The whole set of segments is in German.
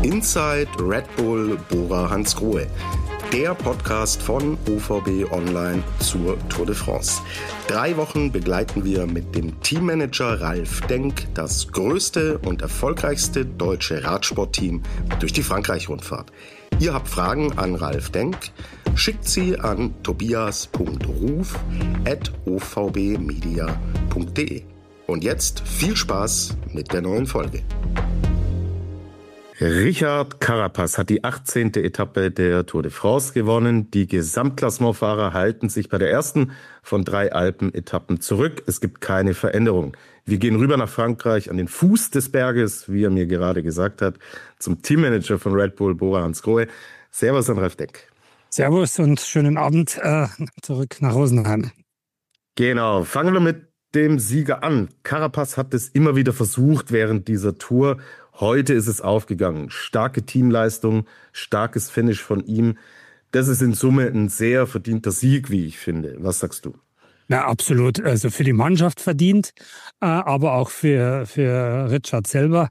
Inside Red Bull Bora Hansgrohe, der Podcast von OVB Online zur Tour de France. 3 Wochen begleiten wir mit dem Teammanager Ralf Denk das größte und erfolgreichste deutsche Radsportteam durch die Frankreich-Rundfahrt. Ihr habt Fragen an Ralf Denk? Schickt sie an tobias.ruf@ovbmedia.de. Und jetzt viel Spaß mit der neuen Folge. Richard Carapaz hat die 18. Etappe der Tour de France gewonnen. Die Gesamtklassementfahrer halten sich bei der ersten von 3 Alpen-Etappen zurück. Es gibt keine Veränderung. Wir gehen rüber nach Frankreich an den Fuß des Berges, wie er mir gerade gesagt hat, zum Teammanager von Red Bull, Bora Hansgrohe. Servus an Ralf Denk. Servus und schönen Abend zurück nach Rosenheim. Genau, fangen wir mit dem Sieger an. Carapaz hat es immer wieder versucht während dieser Tour. Heute ist es aufgegangen. Starke Teamleistung, starkes Finish von ihm. Das ist in Summe ein sehr verdienter Sieg, wie ich finde. Was sagst du? Na, absolut. Also für die Mannschaft verdient, aber auch für Richard selber,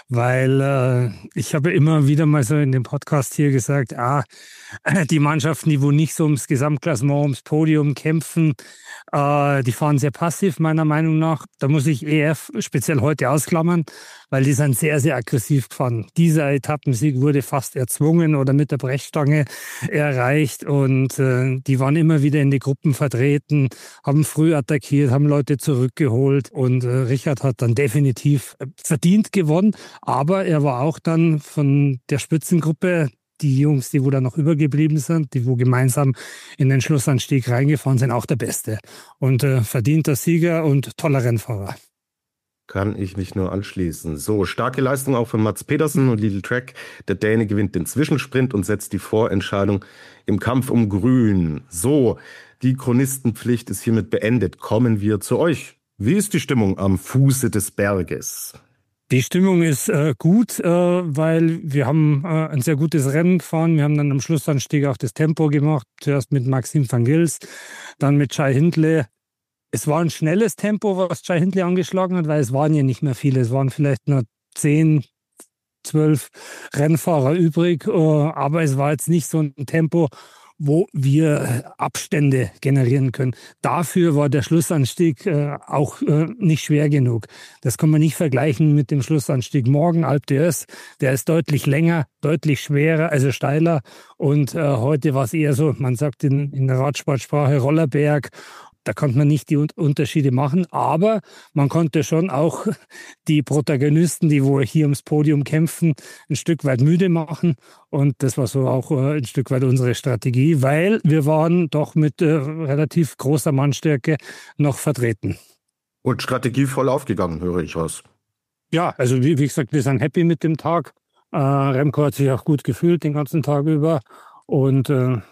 weil ich habe immer wieder mal so in dem Podcast hier gesagt, die Mannschaften, die wo nicht so ums Gesamtklassement, ums Podium kämpfen, die fahren sehr passiv, meiner Meinung nach. Da muss ich EF speziell heute ausklammern, weil die sind sehr, sehr aggressiv gefahren. Dieser Etappensieg wurde fast erzwungen oder mit der Brechstange erreicht und die waren immer wieder in die Gruppen vertreten, haben früh attackiert, haben Leute zurückgeholt und Richard hat dann definitiv verdient gewonnen, aber er war auch dann von der Spitzengruppe, die Jungs, die wo da noch übergeblieben sind, die wo gemeinsam in den Schlussanstieg reingefahren sind, auch der Beste. Und verdienter Sieger und toller Rennfahrer. Kann ich mich nur anschließen. So, starke Leistung auch von Mats Pedersen und Lidl Trek. Der Däne gewinnt den Zwischensprint und setzt die Vorentscheidung im Kampf um Grün. So, die Chronistenpflicht ist hiermit beendet. Kommen wir zu euch. Wie ist die Stimmung am Fuße des Berges? Die Stimmung ist gut, weil wir haben ein sehr gutes Rennen gefahren. Wir haben dann am Schlussanstieg auch das Tempo gemacht. Zuerst mit Maxime van Gils, dann mit Jai Hindley. Es war ein schnelles Tempo, was Jai Hindley angeschlagen hat, weil es waren ja nicht mehr viele. Es waren vielleicht nur 10, 12 Rennfahrer übrig. Aber es war jetzt nicht so ein Tempo, wo wir Abstände generieren können. Dafür war der Schlussanstieg auch nicht schwer genug. Das kann man nicht vergleichen mit dem Schlussanstieg morgen, Alpe d'Huez. Der ist deutlich länger, deutlich schwerer, also steiler. Und heute war es eher so, man sagt in der Radsportsprache Rollerberg. Da konnte man nicht die Unterschiede machen, aber man konnte schon auch die Protagonisten, die wo hier ums Podium kämpfen, ein Stück weit müde machen. Und das war so auch ein Stück weit unsere Strategie, weil wir waren doch mit relativ großer Mannstärke noch vertreten. Und Strategie voll aufgegangen, höre ich raus. Ja, also wie gesagt, wir sind happy mit dem Tag. Remco hat sich auch gut gefühlt den ganzen Tag über und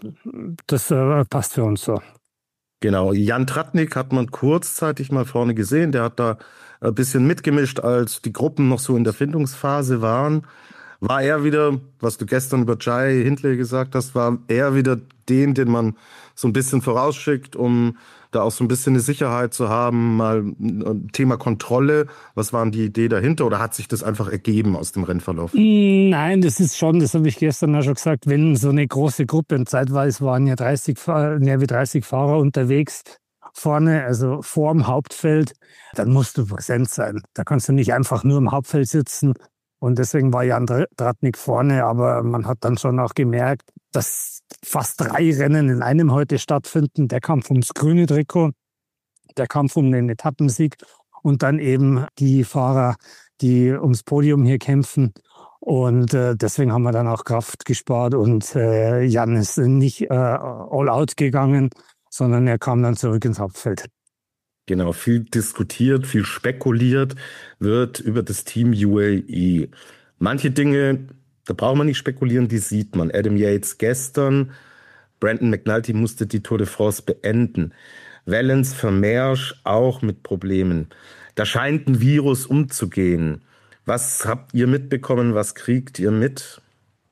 das passt für uns so. Genau, Jan Tratnik hat man kurzzeitig mal vorne gesehen. Der hat da ein bisschen mitgemischt, als die Gruppen noch so in der Findungsphase waren. War er wieder, was du gestern über Jai Hindley gesagt hast, war er wieder den man so ein bisschen vorausschickt, um da auch so ein bisschen eine Sicherheit zu haben, mal Thema Kontrolle. Was war die Idee dahinter oder hat sich das einfach ergeben aus dem Rennverlauf? Nein, das ist schon, das habe ich gestern auch schon gesagt, wenn so eine große Gruppe, und zeitweise waren ja 30 Fahrer unterwegs vorne, also vorm Hauptfeld, dann musst du präsent sein. Da kannst du nicht einfach nur im Hauptfeld sitzen. Und deswegen war Jan Tratnik vorne, aber man hat dann schon auch gemerkt, dass fast 3 Rennen in einem heute stattfinden. Der Kampf ums grüne Trikot, der Kampf um den Etappensieg und dann eben die Fahrer, die ums Podium hier kämpfen. Und deswegen haben wir dann auch Kraft gespart und Jan ist nicht all out gegangen, sondern er kam dann zurück ins Hauptfeld. Genau, viel diskutiert, viel spekuliert wird über das Team UAE. Manche Dinge, da braucht man nicht spekulieren, die sieht man. Adam Yates gestern, Brandon McNulty musste die Tour de France beenden. Wellens, Vermeersch auch mit Problemen. Da scheint ein Virus umzugehen. Was habt ihr mitbekommen, was kriegt ihr mit?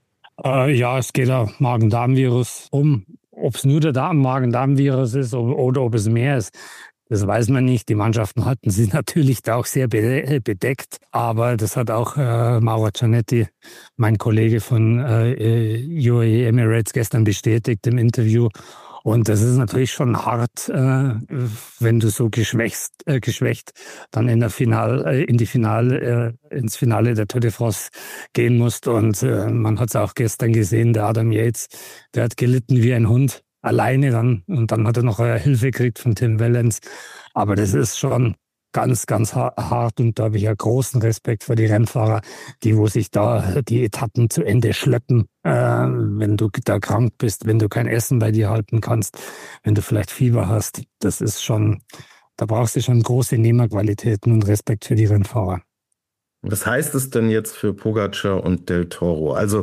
Ja, es geht auch Magen-Darm-Virus um. Ob es nur der Magen-Darm-Virus ist oder ob es mehr ist, Das weiß man nicht. Die Mannschaften hatten sie natürlich da auch sehr bedeckt. Aber das hat auch Mauro Giannetti, mein Kollege von UAE Emirates, gestern bestätigt im Interview. Und das ist natürlich schon hart, wenn du so geschwächt dann ins Finale der Tour de France gehen musst. Und man hat es auch gestern gesehen, der Adam Yates, der hat gelitten wie ein Hund, alleine dann. Und dann hat er noch Hilfe gekriegt von Tim Wellens. Aber das ist schon ganz, ganz hart, und da habe ich ja großen Respekt vor die Rennfahrer, wo sich da die Etappen zu Ende schleppen, wenn du da krank bist, wenn du kein Essen bei dir halten kannst, wenn du vielleicht Fieber hast. Das ist schon, da brauchst du schon große Nehmerqualitäten und Respekt für die Rennfahrer. Was heißt es denn jetzt für Pogacar und Del Toro? Also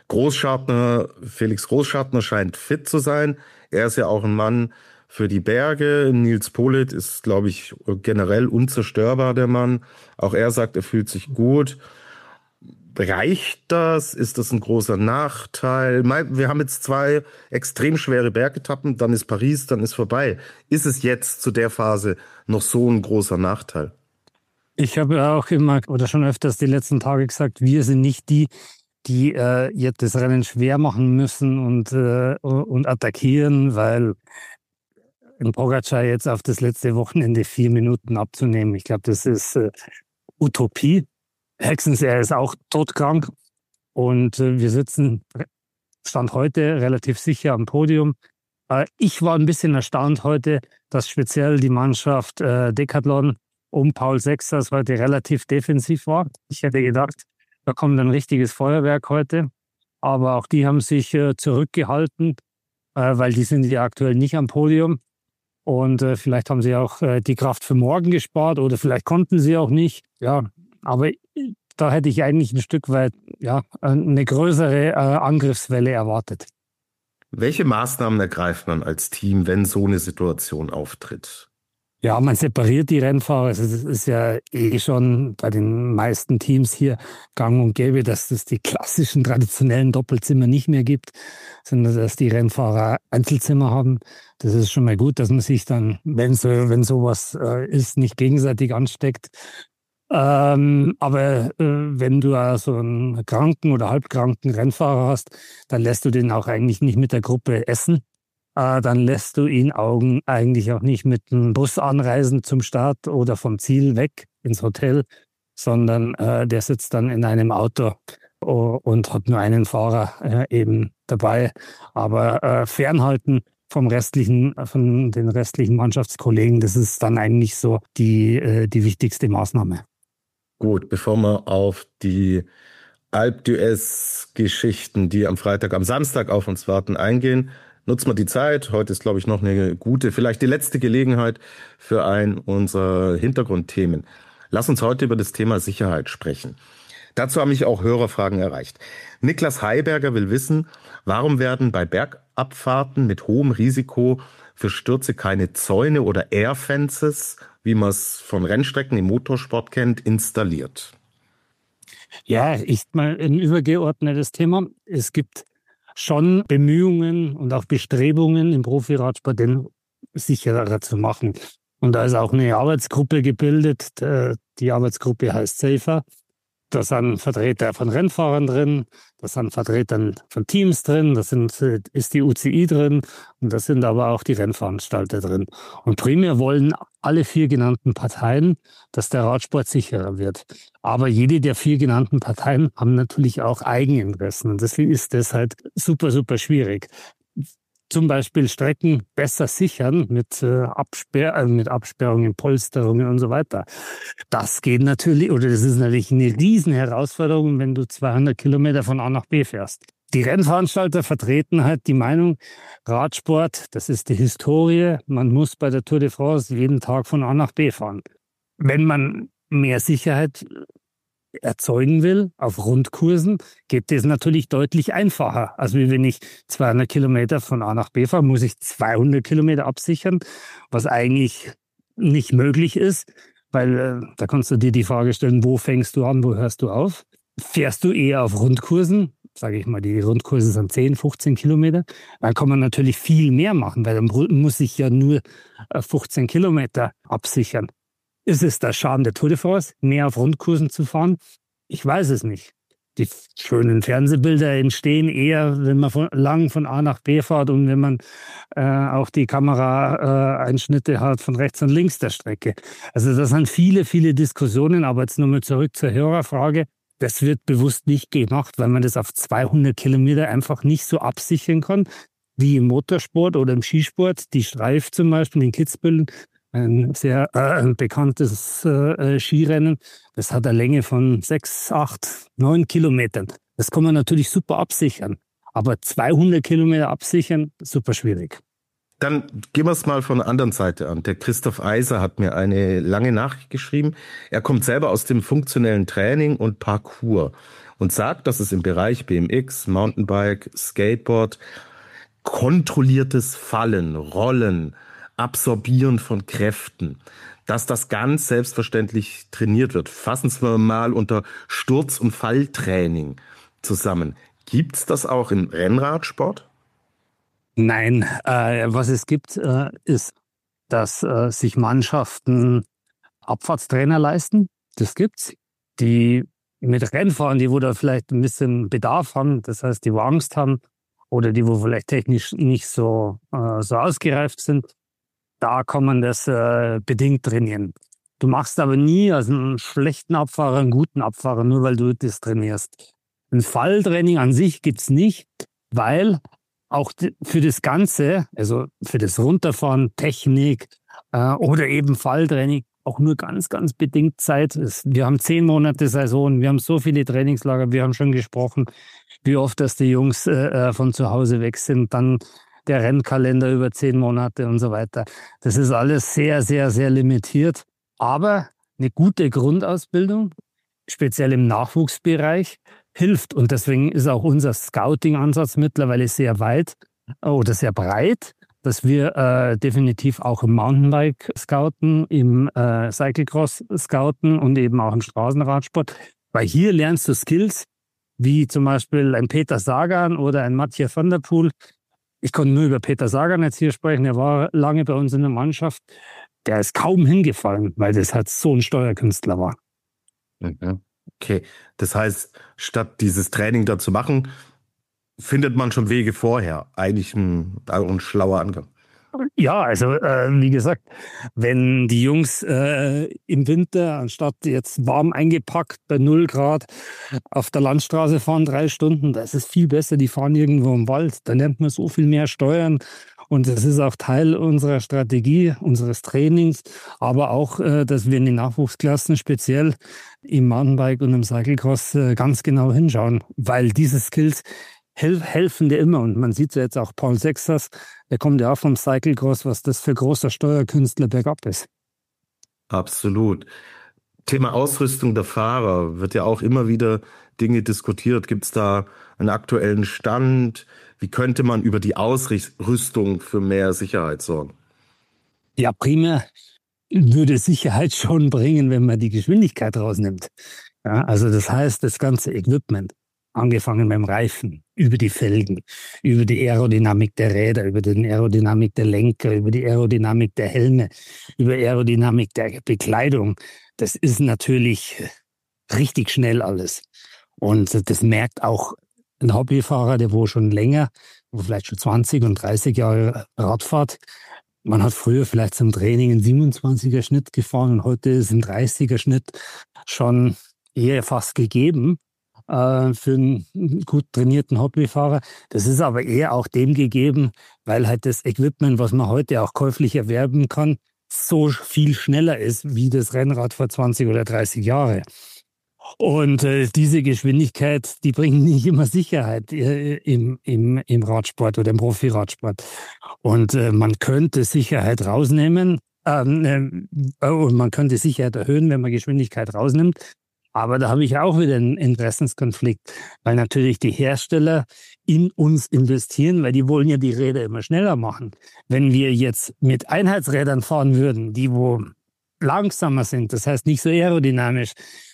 Felix Großschartner scheint fit zu sein. Er ist ja auch ein Mann für die Berge. Nils Politt ist, glaube ich, generell unzerstörbar, der Mann. Auch er sagt, er fühlt sich gut. Reicht das? Ist das ein großer Nachteil? Wir haben jetzt 2 extrem schwere Bergetappen, dann ist Paris, dann ist vorbei. Ist es jetzt zu der Phase noch so ein großer Nachteil? Ich habe auch immer oder schon öfters die letzten Tage gesagt, wir sind nicht die jetzt das Rennen schwer machen müssen und attackieren, weil in Pogacar jetzt auf das letzte Wochenende 4 Minuten abzunehmen, ich glaube, das ist Utopie. Hexens, er ist auch todkrank, und wir sitzen, Stand heute, relativ sicher am Podium. Ich war ein bisschen erstaunt heute, dass speziell die Mannschaft Decathlon um Paul Sechsers heute relativ defensiv war. Ich hätte gedacht, da kommt ein richtiges Feuerwerk heute, aber auch die haben sich zurückgehalten, weil die sind ja aktuell nicht am Podium. Und vielleicht haben sie auch die Kraft für morgen gespart, oder vielleicht konnten sie auch nicht. Ja, aber da hätte ich eigentlich ein Stück weit eine größere Angriffswelle erwartet. Welche Maßnahmen ergreift man als Team, wenn so eine Situation auftritt? Ja, man separiert die Rennfahrer. Es ist ja schon bei den meisten Teams hier gang und gäbe, dass es die klassischen traditionellen Doppelzimmer nicht mehr gibt, sondern dass die Rennfahrer Einzelzimmer haben. Das ist schon mal gut, dass man sich dann, wenn sowas ist, nicht gegenseitig ansteckt. Aber wenn du so einen kranken oder halbkranken Rennfahrer hast, dann lässt du den auch eigentlich nicht mit der Gruppe essen. Dann lässt du ihn eigentlich auch nicht mit dem Bus anreisen zum Start oder vom Ziel weg ins Hotel, sondern der sitzt dann in einem Auto und hat nur einen Fahrer eben dabei. Aber fernhalten von den restlichen Mannschaftskollegen, das ist dann eigentlich so die wichtigste Maßnahme. Gut, bevor wir auf die Alpe d'Huez-Geschichten, die am Samstag auf uns warten, eingehen, nutzen wir die Zeit. Heute ist, glaube ich, noch eine gute, vielleicht die letzte Gelegenheit für unserer Hintergrundthemen. Lass uns heute über das Thema Sicherheit sprechen. Dazu haben mich auch Hörerfragen erreicht. Niklas Heiberger will wissen, warum werden bei Bergabfahrten mit hohem Risiko für Stürze keine Zäune oder Airfences, wie man es von Rennstrecken im Motorsport kennt, installiert? Ja, mal ein übergeordnetes Thema. Es gibt schon Bemühungen und auch Bestrebungen im Profiradsport, den sicherer zu machen. Und da ist auch eine Arbeitsgruppe gebildet. Die Arbeitsgruppe heißt SAFER. Da sind Vertreter von Rennfahrern drin, da sind Vertreter von Teams drin, ist die UCI drin, und da sind aber auch die Rennveranstalter drin. Und primär wollen alle 4 genannten Parteien, dass der Radsport sicherer wird. Aber jede der 4 genannten Parteien haben natürlich auch Eigeninteressen. Und deswegen ist das halt super, super schwierig. Zum Beispiel Strecken besser sichern mit Absperrungen, Polsterungen und so weiter. Das geht natürlich, oder das ist natürlich eine riesen Herausforderung, wenn du 200 Kilometer von A nach B fährst. Die Rennveranstalter vertreten halt die Meinung, Radsport, das ist die Historie, man muss bei der Tour de France jeden Tag von A nach B fahren. Wenn man mehr Sicherheit erzeugen will auf Rundkursen, geht es natürlich deutlich einfacher. Also wie wenn ich 200 Kilometer von A nach B fahre, muss ich 200 Kilometer absichern, was eigentlich nicht möglich ist, weil da kannst du dir die Frage stellen, wo fängst du an, wo hörst du auf? Fährst du eher auf Rundkursen, sage ich mal, die Rundkurse sind 10, 15 Kilometer, dann kann man natürlich viel mehr machen, weil dann muss ich ja nur 15 Kilometer absichern. Ist es der Charme der Tour de France, mehr auf Rundkursen zu fahren? Ich weiß es nicht. Die schönen Fernsehbilder entstehen eher, wenn man lang von A nach B fährt und wenn man auch die Kameraeinschnitte hat von rechts und links der Strecke. Also das sind viele, viele Diskussionen, aber jetzt nochmal zurück zur Hörerfrage. Das wird bewusst nicht gemacht, weil man das auf 200 Kilometer einfach nicht so absichern kann, wie im Motorsport oder im Skisport. Die Streif zum Beispiel in Kitzbühel, ein sehr bekanntes Skirennen. Das hat eine Länge von 6, 8, 9 Kilometern. Das kann man natürlich super absichern. Aber 200 Kilometer absichern, super schwierig. Dann gehen wir es mal von der anderen Seite an. Der Christoph Eiser hat mir eine lange Nachricht geschrieben. Er kommt selber aus dem funktionellen Training und Parkour und sagt, dass es im Bereich BMX, Mountainbike, Skateboard, kontrolliertes Fallen, Rollen, Absorbieren von Kräften, dass das ganz selbstverständlich trainiert wird. Fassen wir mal unter Sturz- und Falltraining zusammen. Gibt es das auch im Rennradsport? Nein, was es gibt, ist, dass sich Mannschaften Abfahrtstrainer leisten. Das gibt's. Die mit Rennfahren, die wo da vielleicht ein bisschen Bedarf haben, das heißt, die wo Angst haben oder die wo vielleicht technisch nicht so ausgereift sind, da kann man das bedingt trainieren. Du machst aber nie als einen schlechten Abfahrer einen guten Abfahrer, nur weil du das trainierst. Ein Falltraining an sich gibt's nicht, weil auch für das Ganze, also für das Runterfahren, Technik oder eben Falltraining, auch nur ganz, ganz bedingt Zeit ist. Wir haben 10 Monate Saison, wir haben so viele Trainingslager, wir haben schon gesprochen, wie oft, dass die Jungs von zu Hause weg sind, dann der Rennkalender über 10 Monate und so weiter. Das ist alles sehr, sehr, sehr limitiert. Aber eine gute Grundausbildung, speziell im Nachwuchsbereich, hilft. Und deswegen ist auch unser Scouting-Ansatz mittlerweile sehr weit oder sehr breit, dass wir definitiv auch im Mountainbike scouten, im Cyclecross scouten und eben auch im Straßenradsport. Weil hier lernst du Skills, wie zum Beispiel ein Peter Sagan oder ein Mathieu van der Poel. Ich konnte nur über Peter Sagan jetzt hier sprechen. Er war lange bei uns in der Mannschaft. Der ist kaum hingefallen, weil das halt so ein Steuerkünstler war. Mhm. Okay, das heißt, statt dieses Training da zu machen, findet man schon Wege vorher. Eigentlich ein schlauer Angang. Ja, also wie gesagt, wenn die Jungs im Winter, anstatt jetzt warm eingepackt bei 0 Grad auf der Landstraße fahren 3 Stunden, das ist viel besser, die fahren irgendwo im Wald. Da lernt man so viel mehr steuern und das ist auch Teil unserer Strategie, unseres Trainings, aber auch, dass wir in den Nachwuchsklassen speziell im Mountainbike und im Cyclecross ganz genau hinschauen, weil diese Skills helfen dir immer. Und man sieht ja jetzt auch Paul Sexas, der kommt ja auch vom Cyclecross, was das für großer Steuerkünstler bergab ist. Absolut. Thema Ausrüstung der Fahrer wird ja auch immer wieder Dinge diskutiert. Gibt es da einen aktuellen Stand? Wie könnte man über die Ausrüstung für mehr Sicherheit sorgen? Ja, primär würde Sicherheit schon bringen, wenn man die Geschwindigkeit rausnimmt. Ja, also das heißt, das ganze Equipment, angefangen beim Reifen, über die Felgen, über die Aerodynamik der Räder, über die Aerodynamik der Lenker, über die Aerodynamik der Helme, über Aerodynamik der Bekleidung. Das ist natürlich richtig schnell alles. Und das merkt auch ein Hobbyfahrer, der wo schon länger, wo vielleicht schon 20 und 30 Jahre Rad fährt. Man hat früher vielleicht zum Training einen 27er Schnitt gefahren und heute ist ein 30er Schnitt schon eher fast gegeben für einen gut trainierten Hobbyfahrer. Das ist aber eher auch dem gegeben, weil halt das Equipment, was man heute auch käuflich erwerben kann, so viel schneller ist wie das Rennrad vor 20 oder 30 Jahren. Und diese Geschwindigkeit, die bringt nicht immer Sicherheit im Radsport oder im Profiradsport. Und man könnte Sicherheit rausnehmen und man könnte Sicherheit erhöhen, wenn man Geschwindigkeit rausnimmt. Aber da habe ich auch wieder einen Interessenskonflikt, weil natürlich die Hersteller in uns investieren, weil die wollen ja die Räder immer schneller machen. Wenn wir jetzt mit Einheitsrädern fahren würden, die wo langsamer sind, das heißt nicht so aerodynamisch,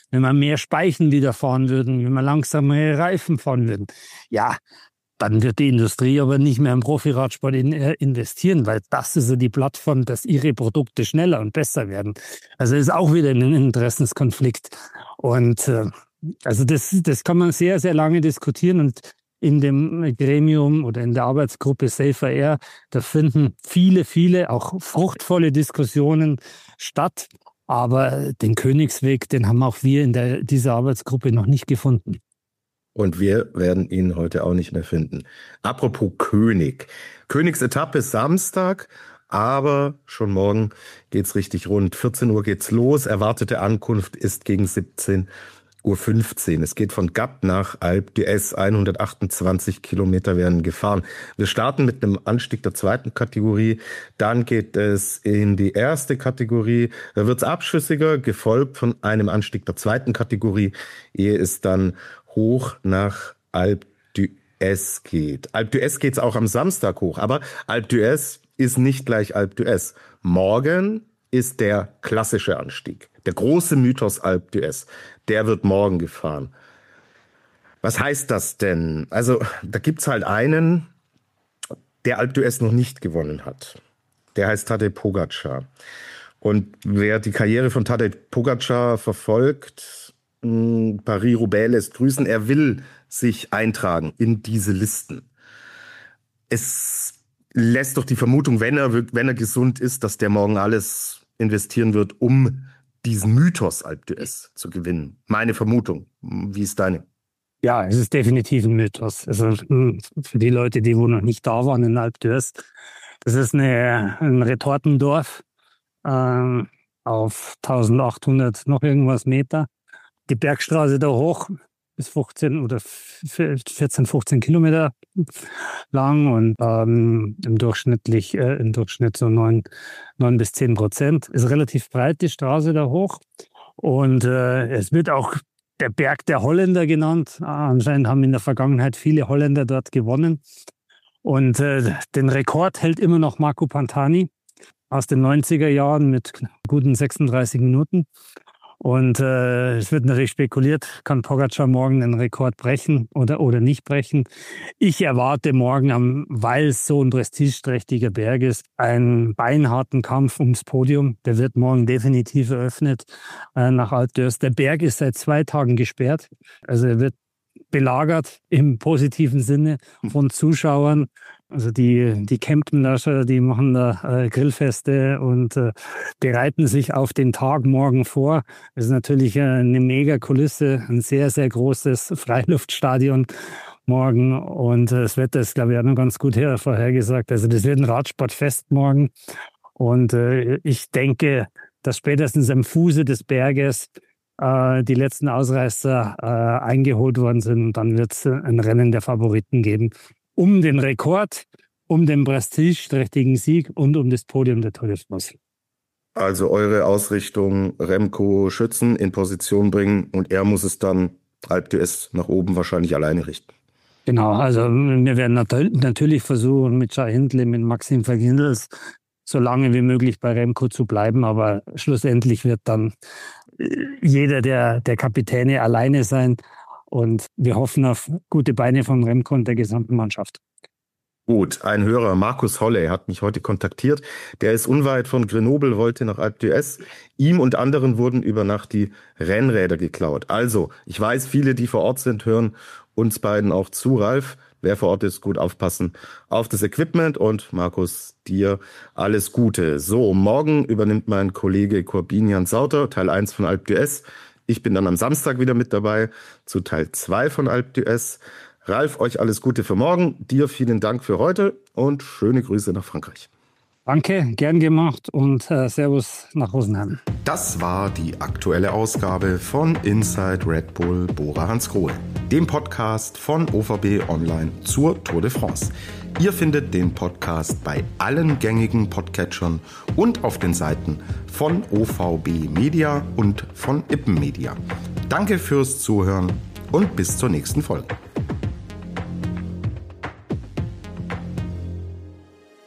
wenn wir mehr Speichen wieder fahren würden, wenn wir langsamere Reifen fahren würden. Ja, dann wird die Industrie aber nicht mehr im Profiradsport investieren, weil das ist ja die Plattform, dass ihre Produkte schneller und besser werden. Also ist auch wieder ein Interessenskonflikt. Und also das kann man sehr, sehr lange diskutieren. Und in dem Gremium oder in der Arbeitsgruppe Safer Air, da finden viele, auch fruchtvolle Diskussionen statt. Aber den Königsweg, den haben auch wir in dieser Arbeitsgruppe noch nicht gefunden. Und wir werden ihn heute auch nicht mehr finden. Apropos König. Königsetappe ist Samstag, aber schon morgen geht's richtig rund. 14 Uhr geht's los. Erwartete Ankunft ist gegen 17:15 Uhr. Es geht von Gap nach Alpe d'Huez. 128 Kilometer werden gefahren. Wir starten mit einem Anstieg der zweiten Kategorie. Dann geht es in die erste Kategorie. Da wird's abschüssiger, gefolgt von einem Anstieg der zweiten Kategorie, ehe es dann hoch nach Alpe d'Huez geht. Alpe d'Huez geht's auch am Samstag hoch, aber Alpe d'Huez ist nicht gleich Alpe d'Huez. Morgen ist der klassische Anstieg. Der große Mythos Alpe d'Huez, der wird morgen gefahren. Was heißt das denn? Also da gibt's halt einen, der Alpe d'Huez noch nicht gewonnen hat. Der heißt Tadej Pogačar. Und wer die Karriere von Tadej Pogačar verfolgt, Paris-Roubaix lässt grüßen. Er will sich eintragen in diese Listen. Es lässt doch die Vermutung, wenn er gesund ist, dass der morgen alles investieren wird, um diesen Mythos Alpe d'Huez zu gewinnen. Meine Vermutung. Wie ist deine? Ja, es ist definitiv ein Mythos. Also für die Leute, die wohl noch nicht da waren in Alpe d'Huez, das ist ein Retortendorf auf 1800 noch irgendwas Meter. Die Bergstraße da hoch ist 14 oder 14, 15 Kilometer lang und im Durchschnitt so 9 bis 10%. Ist relativ breit, die Straße da hoch. Und es wird auch der Berg der Holländer genannt. Anscheinend haben in der Vergangenheit viele Holländer dort gewonnen. Und den Rekord hält immer noch Marco Pantani aus den 90er Jahren mit guten 36 Minuten. Und es wird natürlich spekuliert, kann Pogačar morgen den Rekord brechen oder nicht brechen. Ich erwarte morgen, weil es so ein prestigeträchtiger Berg ist, einen beinharten Kampf ums Podium. Der wird morgen definitiv eröffnet nach Alpe d'Huez. Der Berg ist seit 2 Tagen gesperrt. Also er wird belagert im positiven Sinne von Zuschauern. Also die campen da schon, die machen da Grillfeste und bereiten sich auf den Tag morgen vor. Das ist natürlich eine mega Kulisse, ein sehr, sehr großes Freiluftstadion morgen. Und das Wetter ist, glaube ich, auch noch ganz gut vorhergesagt. Also das wird ein Radsportfest morgen. Und ich denke, dass spätestens am Fuße des Berges die letzten Ausreißer eingeholt worden sind. Und dann wird es ein Rennen der Favoriten geben. Um den Rekord, um den prestigeträchtigen Sieg und um das Podium der Tour de France. Also eure Ausrichtung, Remco schützen, in Position bringen und er muss es dann Alpe d'Huez nach oben wahrscheinlich alleine richten. Genau, also wir werden natürlich versuchen, mit Jai Hindley, mit Maxim van Gils so lange wie möglich bei Remco zu bleiben, aber schlussendlich wird dann jeder der Kapitäne alleine sein. Und wir hoffen auf gute Beine von Remco und der gesamten Mannschaft. Gut, ein Hörer, Markus Holley, hat mich heute kontaktiert. Der ist unweit von Grenoble, wollte nach Alpe d'Huez. Ihm und anderen wurden über Nacht die Rennräder geklaut. Also, ich weiß, viele, die vor Ort sind, hören uns beiden auch zu. Ralf, wer vor Ort ist, gut aufpassen auf das Equipment. Und Markus, dir alles Gute. So, morgen übernimmt mein Kollege Corbinian Sauter, Teil 1 von Alpe d'Huez. Ich bin dann am Samstag wieder mit dabei zu Teil 2 von Alpe d'Huez. Ralf, euch alles Gute für morgen. Dir vielen Dank für heute und schöne Grüße nach Frankreich. Danke, gern gemacht und Servus nach Rosenheim. Das war die aktuelle Ausgabe von Inside Red Bull Bora Hansgrohe, dem Podcast von OVB Online zur Tour de France. Ihr findet den Podcast bei allen gängigen Podcatchern und auf den Seiten von OVB Media und von Ippen Media. Danke fürs Zuhören und bis zur nächsten Folge.